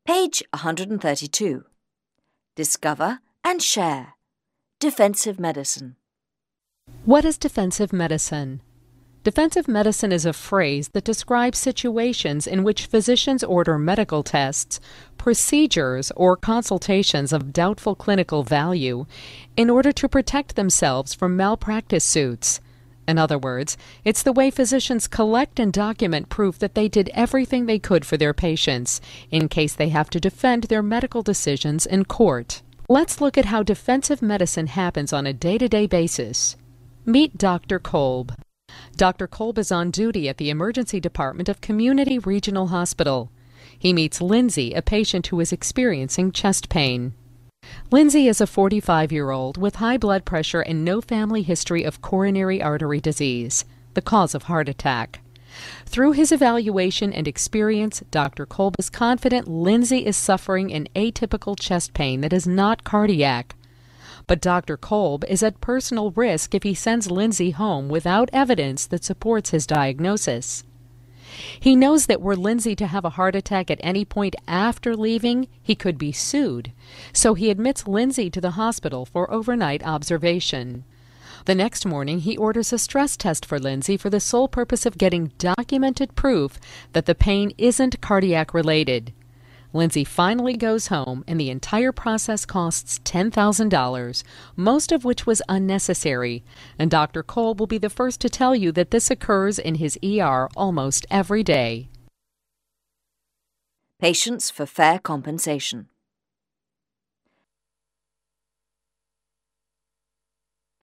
Page 132. Discover and share. Defensive medicine. What is defensive medicine? Defensive medicine is a phrase that describes situations in which physicians order medical tests, procedures, or consultations of doubtful clinical value in order to protect themselves from malpractice suits. In other words, it's the way physicians collect and document proof that they did everything they could for their patients, in case they have to defend their medical decisions in court. Let's look at how defensive medicine happens on a day-to-day basis. Meet Dr. Kolb. Dr. Kolb is on duty at the emergency department of Community Regional Hospital. He meets Lindsay, a patient who is experiencing chest pain. Lindsay is a 45-year-old with high blood pressure and no family history of coronary artery disease, the cause of heart attack. Through his evaluation and experience, Dr. Kolb is confident Lindsay is suffering an atypical chest pain that is not cardiac. But Dr. Kolb is at personal risk if he sends Lindsay home without evidence that supports his diagnosis. He knows that were Lindsay to have a heart attack at any point after leaving, he could be sued, so he admits Lindsay to the hospital for overnight observation. The next morning, he orders a stress test for Lindsay for the sole purpose of getting documented proof that the pain isn't cardiac-related. Lindsay finally goes home, and the entire process costs $10,000, most of which was unnecessary, and Dr. Kolb will be the first to tell you that this occurs in his ER almost every day. Patients for fair compensation.